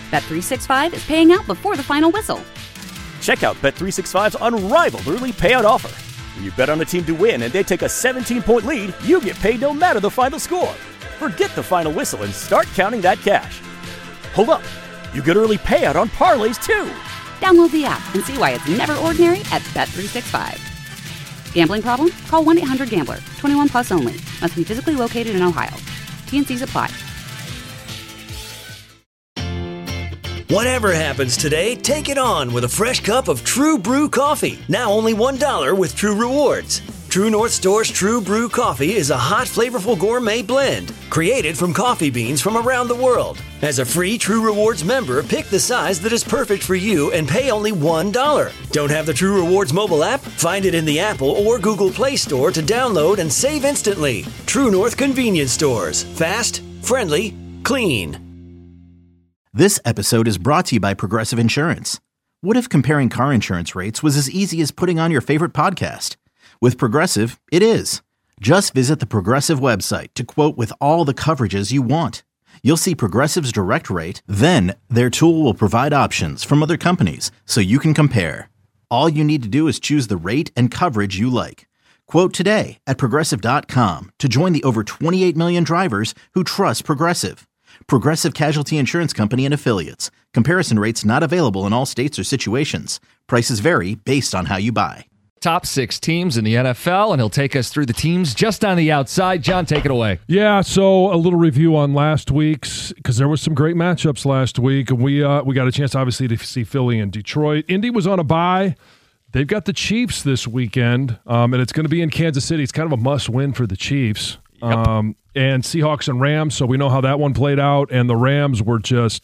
Bet365 is paying out before the final whistle. Check out Bet365's unrivaled early payout offer. When you bet on a team to win and they take a 17-point lead, you get paid no matter the final score. Forget the final whistle and start counting that cash. Hold up. You get early payout on parlays, too. Download the app and see why it's never ordinary at Bet365. Gambling problem? Call 1-800-GAMBLER. 21 plus only. Must be physically located in Ohio. T&Cs apply. Whatever happens today, take it on with a fresh cup of True Brew coffee. Now only $1 with True Rewards. True North Store's True Brew coffee is a hot, flavorful gourmet blend created from coffee beans from around the world. As a free True Rewards member, pick the size that is perfect for you and pay only $1. Don't have the True Rewards mobile app? Find it in the Apple or Google Play Store to download and save instantly. True North Convenience Stores. Fast, friendly, clean. This episode is brought to you by Progressive Insurance. What if comparing car insurance rates was as easy as putting on your favorite podcast? With Progressive, it is. Just visit the Progressive website to quote with all the coverages you want. You'll see Progressive's direct rate, then their tool will provide options from other companies so you can compare. All you need to do is choose the rate and coverage you like. Quote today at Progressive.com to join the over 28 million drivers who trust Progressive. Progressive Casualty Insurance Company and Affiliates. Comparison rates not available in all states or situations. Prices vary based on how you buy. Top 6 teams in the NFL, and he'll take us through the teams just on the outside. John, take it away. Yeah, so a little review on last week's, because there was some great matchups last week, and we got a chance, obviously, to see Philly and Detroit. Indy was on a bye. They've got the Chiefs this weekend, and it's going to be in Kansas City. It's kind of a must-win for the Chiefs. Yep. And Seahawks and Rams, so we know how that one played out, and the Rams were just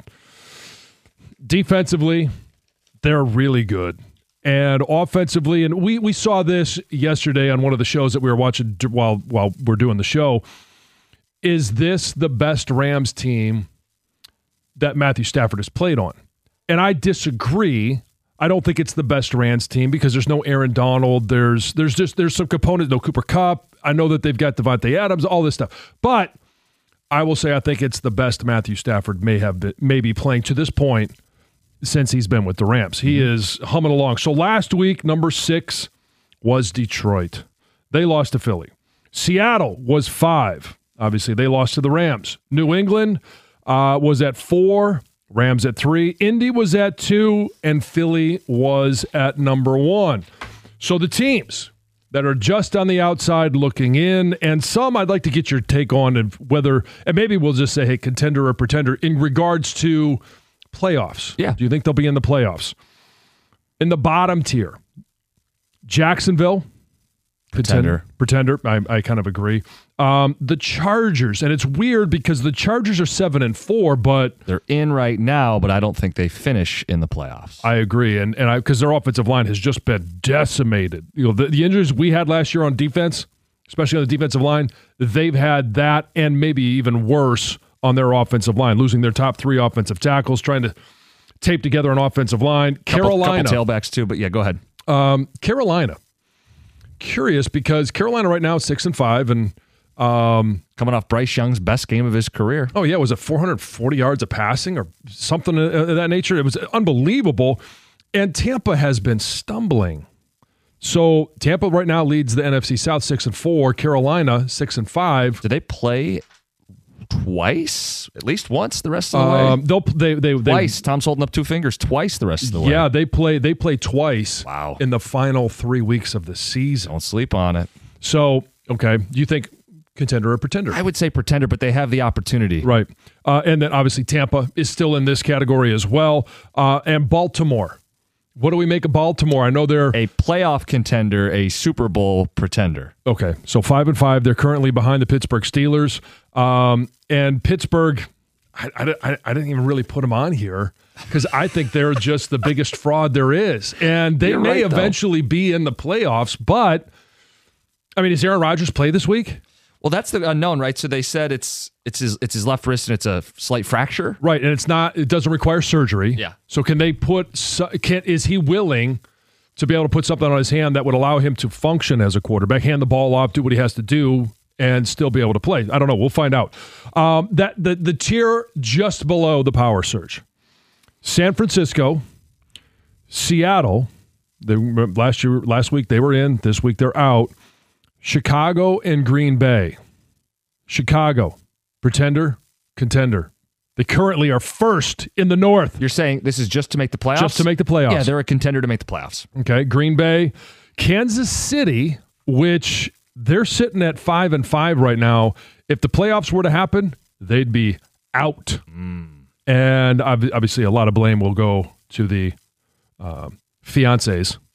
defensively, they're really good. And offensively, and we saw this yesterday on one of the shows that we were watching while we're doing the show. Is this the best Rams team that Matthew Stafford has played on? And I disagree. I don't think it's the best Rams team because there's no Aaron Donald. There's some component, no Cooper Kupp. I know that they've got Devontae Adams, all this stuff. But I will say I think it's the best Matthew Stafford may be playing to this point since he's been with the Rams. He is humming along. So last week, number 6 was Detroit. They lost to Philly. Seattle was 5. Obviously, they lost to the Rams. New England was at 4. Rams at 3. Indy was at 2. And Philly was at number 1. So the teams that are just on the outside looking in, and some I'd like to get your take on and whether, and maybe we'll just say, hey, contender or pretender in regards to playoffs. Yeah. Do you think they'll be in the playoffs? In the bottom tier, Jacksonville, pretender. I kind of agree. The Chargers, and it's weird because the Chargers are 7-4, but they're in right now, but I don't think they finish in the playoffs. I agree, and because their offensive line has just been decimated. You know, the injuries we had last year on defense, especially on the defensive line, they've had that and maybe even worse on their offensive line, losing their top 3 offensive tackles, trying to tape together an offensive line. Carolina. Couple tailbacks too, but yeah, go ahead. Carolina. Curious because Carolina right now is 6-5 and coming off Bryce Young's best game of his career. Oh yeah, was it 440 yards of passing or something of that nature? It was unbelievable. And Tampa has been stumbling. So Tampa right now leads the NFC South 6-4. Carolina 6-5. Did they play twice? At least once the rest of the way? Twice. Tom's holding up 2 fingers. Twice the rest of the way. Yeah, they play twice. Wow. In the final 3 weeks of the season. Don't sleep on it. So, okay, do you think contender or pretender? I would say pretender, but they have the opportunity. Right. And then obviously Tampa is still in this category as well. And Baltimore. What do we make of Baltimore? I know they're a playoff contender, a Super Bowl pretender. Okay, so 5-5. They're currently behind the Pittsburgh Steelers. And Pittsburgh, I didn't even really put them on here because I think they're just the biggest fraud there is. And they may eventually be in the playoffs, but, I mean, does Aaron Rodgers play this week? Well, that's the unknown, right? So they said it's his left wrist and it's a slight fracture. Right, and it doesn't require surgery. Yeah. So is he willing to be able to put something on his hand that would allow him to function as a quarterback, hand the ball off, do what he has to do, and still be able to play? I don't know. We'll find out. That the tier just below the power surge. San Francisco, Seattle. Last week they were in. This week they're out. Chicago and Green Bay. Chicago, pretender, contender. They currently are first in the North. You're saying this is just to make the playoffs? Just to make the playoffs. Yeah, they're a contender to make the playoffs. Okay, Green Bay, Kansas City, which they're sitting at 5-5 right now. If the playoffs were to happen, they'd be out. And obviously a lot of blame will go to the fiancés.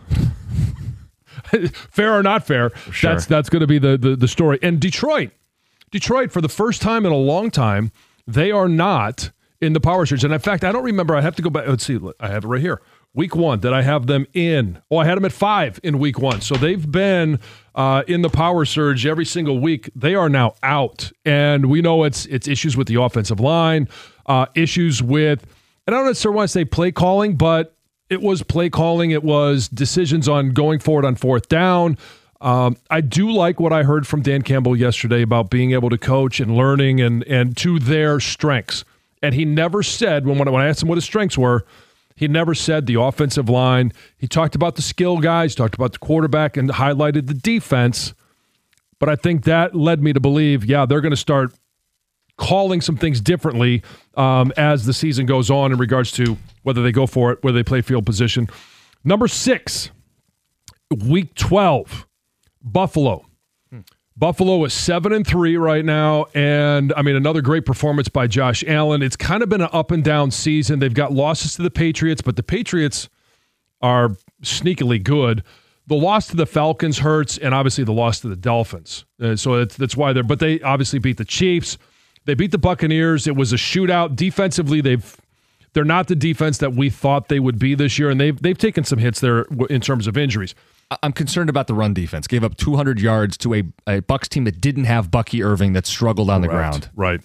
Fair or not fair, sure. That's going to be the story. And Detroit, for the first time in a long time, they are not in the Power Surge. And in fact, I don't remember. I have to go back. Let's see. I have it right here. Week 1, did I have them in? Oh, I had them at 5 in week 1. So they've been in the Power Surge every single week. They are now out. And we know it's issues with the offensive line, issues with, and I don't necessarily want to say play calling, but it was play calling. It was decisions on going forward on 4th down. I do like what I heard from Dan Campbell yesterday about being able to coach and learning and to their strengths. And he never said, when I asked him what his strengths were, he never said the offensive line. He talked about the skill guys, talked about the quarterback, and highlighted the defense. But I think that led me to believe, they're going to start calling some things differently as the season goes on in regards to whether they go for it, whether they play field position. Number 6, week 12, Buffalo. Buffalo is 7-3 right now, and I mean another great performance by Josh Allen. It's kind of been an up and down season. They've got losses to the Patriots, but the Patriots are sneakily good. The loss to the Falcons hurts, and obviously the loss to the Dolphins. So that's why but they obviously beat the Chiefs. They beat the Buccaneers. It was a shootout. Defensively, they're not the defense that we thought they would be this year, and they've taken some hits there in terms of injuries. I'm concerned about the run defense. Gave up 200 yards to a Bucs team that didn't have Bucky Irving that struggled on the ground. Right.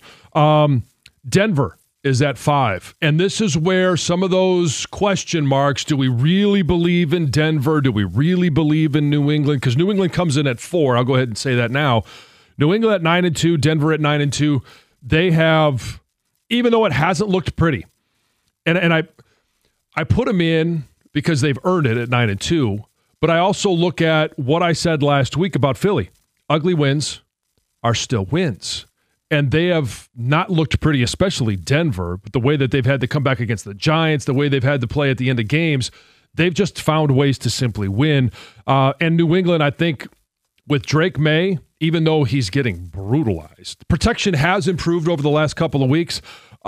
Denver is at 5. And this is where some of those question marks, do we really believe in Denver? Do we really believe in New England? Because New England comes in at 4. I'll go ahead and say that now. New England at 9-2, Denver at 9-2. They have, even though it hasn't looked pretty, and I put them in because they've earned it at 9-2, but I also look at what I said last week about Philly. Ugly wins are still wins. And they have not looked pretty, especially Denver, but the way that they've had to come back against the Giants, the way they've had to play at the end of games, they've just found ways to simply win. And New England, I think, with Drake May, even though he's getting brutalized, protection has improved over the last couple of weeks,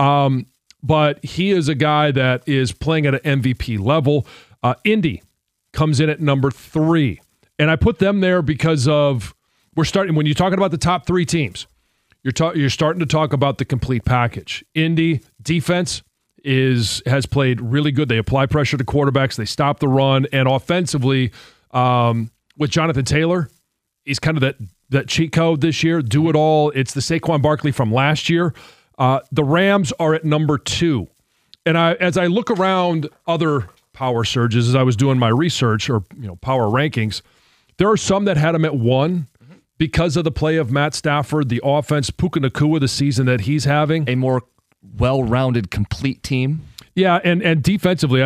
but he is a guy that is playing at an MVP level. Indy comes in at number 3. And I put them there because of, when you're talking about the top 3 teams, you're starting to talk about the complete package. Indy defense has played really good. They apply pressure to quarterbacks. They stop the run. And offensively, with Jonathan Taylor, he's kind of that cheat code this year. Do it all. It's the Saquon Barkley from last year. The Rams are at number 2. And as I look around other power surges, as I was doing my research or power rankings, there are some that had them at 1. Because of the play of Matt Stafford, the offense, Puka Nacua, the season that he's having. A more well-rounded, complete team. Yeah, and defensively,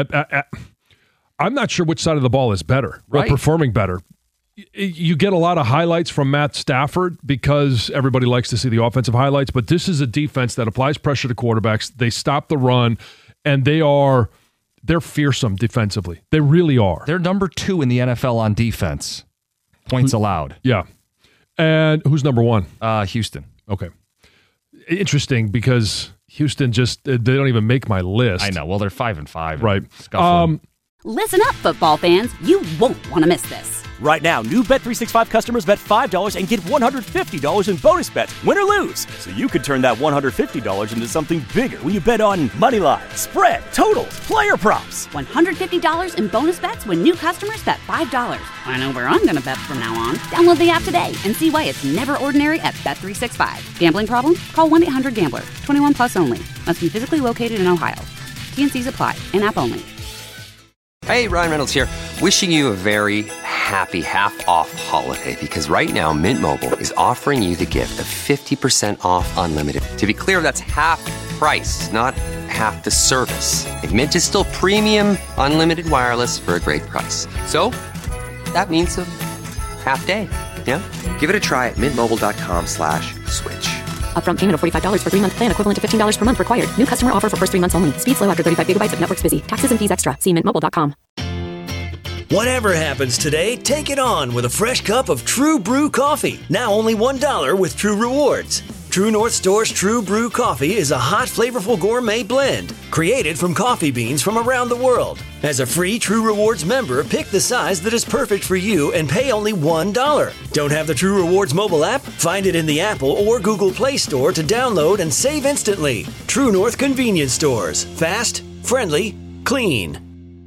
I'm not sure which side of the ball is better or performing better. You get a lot of highlights from Matt Stafford because everybody likes to see the offensive highlights, but this is a defense that applies pressure to quarterbacks. They stop the run, and they're fearsome defensively. They really are. They're number 2 in the NFL on defense. Points allowed. Yeah. And who's number 1? Houston. Okay. Interesting because Houston they don't even make my list. I know. Well, they're 5-5. Right. Listen up, football fans. You won't want to miss this. Right now, new Bet365 customers bet $5 and get $150 in bonus bets, win or lose. So you could turn that $150 into something bigger when you bet on moneyline, spread, totals, player props. $150 in bonus bets when new customers bet $5. I know where I'm going to bet from now on. Download the app today and see why it's never ordinary at Bet365. Gambling problem? Call 1-800-GAMBLER. 21 plus only. Must be physically located in Ohio. T&Cs apply. In-app only. Hey, Ryan Reynolds here. Wishing you a very happy half-off holiday because right now Mint Mobile is offering you the gift of 50% off unlimited. To be clear, that's half price, not half the service. And Mint is still premium, unlimited wireless for a great price. So that means a half day. Yeah? Give it a try at mintmobile.com/switch. Upfront payment of $45 for 3-month plan, equivalent to $15 per month required. New customer offer for first 3 months only. Speed slow after 35 gigabytes if network's busy. Taxes and fees extra. See mintmobile.com. Whatever happens today, take it on with a fresh cup of True Brew coffee. Now only $1 with True Rewards. True North Store's True Brew coffee is a hot, flavorful gourmet blend created from coffee beans from around the world. As a free True Rewards member, pick the size that is perfect for you and pay only $1. Don't have the True Rewards mobile app? Find it in the Apple or Google Play Store to download and save instantly. True North Convenience Stores. Fast, friendly, clean.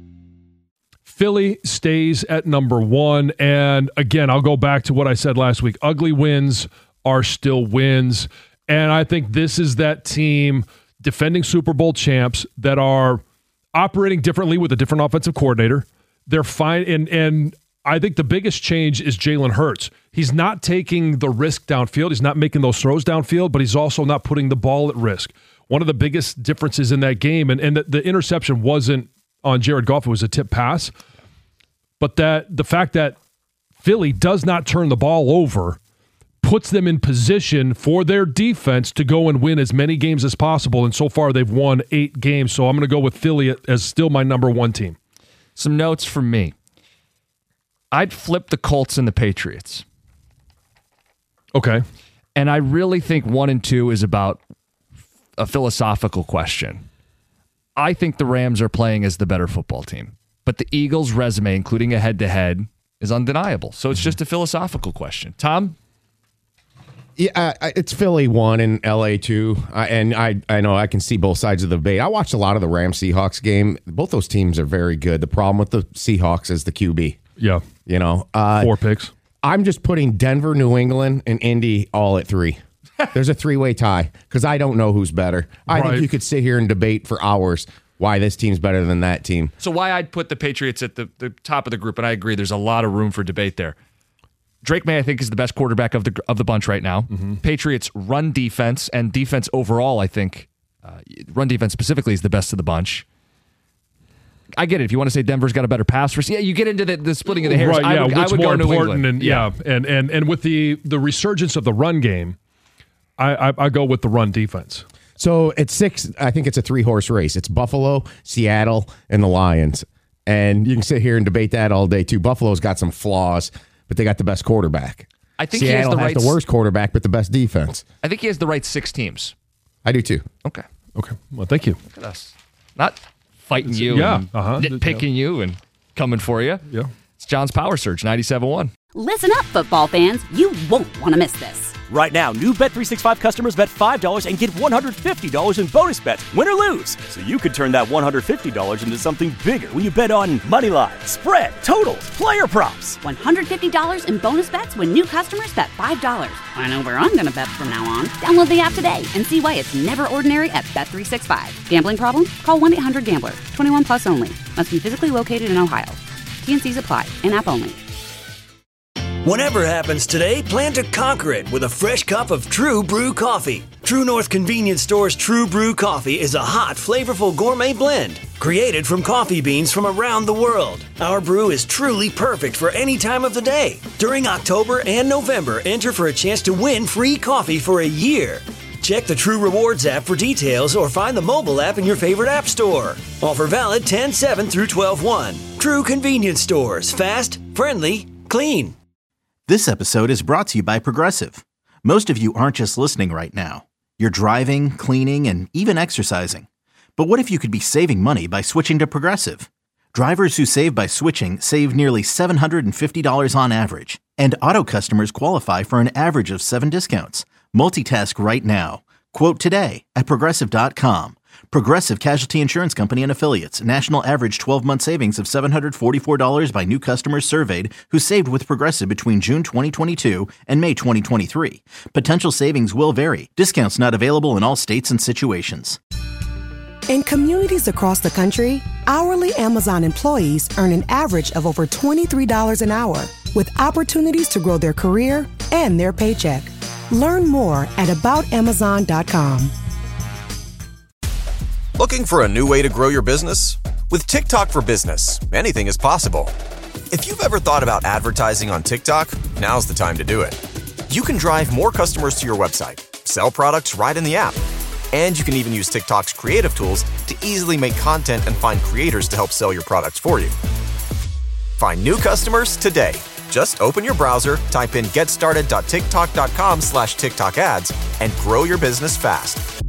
Philly stays at number 1. And again, I'll go back to what I said last week. Ugly wins are still wins. And I think this is that team, defending Super Bowl champs, that are operating differently with a different offensive coordinator. They're fine. And I think the biggest change is Jalen Hurts. He's not taking the risk downfield. He's not making those throws downfield, but he's also not putting the ball at risk. One of the biggest differences in that game, and the interception wasn't on Jared Goff, it was a tip pass. But the fact that Philly does not turn the ball over puts them in position for their defense to go and win as many games as possible. And so far, they've won 8 games. So I'm going to go with Philly as still my number 1 team. Some notes from me. I'd flip the Colts and the Patriots. Okay. And I really think 1 and 2 is about a philosophical question. I think the Rams are playing as the better football team. But the Eagles' resume, including a head-to-head, is undeniable. So it's just a philosophical question. Tom? Yeah, it's Philly 1 and LA 2. And I know I can see both sides of the debate. I watched a lot of the Rams-Seahawks game. Both those teams are very good. The problem with the Seahawks is the QB. Yeah. 4 picks. I'm just putting Denver, New England, and Indy all at 3. There's a 3-way tie because I don't know who's better. I think you could sit here and debate for hours why this team's better than that team. So why I'd put the Patriots at the top of the group, and I agree, there's a lot of room for debate there. Drake May, I think, is the best quarterback of the bunch right now. Mm-hmm. Patriots run defense and defense overall, I think, run defense specifically is the best of the bunch. I get it. If you want to say Denver's got a better pass rush, you get into the splitting of the hairs. Right, yeah, I would go New England. And with the resurgence of the run game, I go with the run defense. So at 6, I think it's a 3-horse race. It's Buffalo, Seattle, and the Lions. And you can sit here and debate that all day, too. Buffalo's got some flaws, but they got the best quarterback. I think Seattle has the worst quarterback, but the best defense. I think he has the right 6 teams. I do, too. Okay. Well, thank you. Look at us. Not fighting you and nitpicking you and coming for you. Yeah. It's John's Power Surge, 97.1. Listen up, football fans. You won't want to miss this. Right now, new Bet365 customers bet $5 and get $150 in bonus bets, win or lose. So you could turn that $150 into something bigger when you bet on money line, spread, totals, player props. $150 in bonus bets when new customers bet $5. I know where I'm going to bet from now on. Download the app today and see why it's never ordinary at Bet365. Gambling problem? Call 1-800-GAMBLER. 21 plus only. Must be physically located in Ohio. T&Cs apply. In-app only. Whatever happens today, plan to conquer it with a fresh cup of True Brew coffee. True North Convenience Store's True Brew coffee is a hot, flavorful gourmet blend created from coffee beans from around the world. Our brew is truly perfect for any time of the day. During October and November, enter for a chance to win free coffee for a year. Check the True Rewards app for details or find the mobile app in your favorite app store. Offer valid 10/7 through 12/1. True Convenience Stores. Fast, friendly, clean. This episode is brought to you by Progressive. Most of you aren't just listening right now. You're driving, cleaning, and even exercising. But what if you could be saving money by switching to Progressive? Drivers who save by switching save nearly $750 on average. And auto customers qualify for an average of 7 discounts. Multitask right now. Quote today at Progressive.com. Progressive Casualty Insurance Company and Affiliates. National average 12-month savings of $744 by new customers surveyed who saved with Progressive between June 2022 and May 2023. Potential savings will vary. Discounts not available in all states and situations. In communities across the country, hourly Amazon employees earn an average of over $23 an hour, with opportunities to grow their career and their paycheck. Learn more at aboutamazon.com. Looking for a new way to grow your business? With TikTok for Business, anything is possible. If you've ever thought about advertising on TikTok, now's the time to do it. You can drive more customers to your website, sell products right in the app, and you can even use TikTok's creative tools to easily make content and find creators to help sell your products for you. Find new customers today. Just open your browser, type in getstarted.tiktok.com/TikTok ads, and grow your business fast.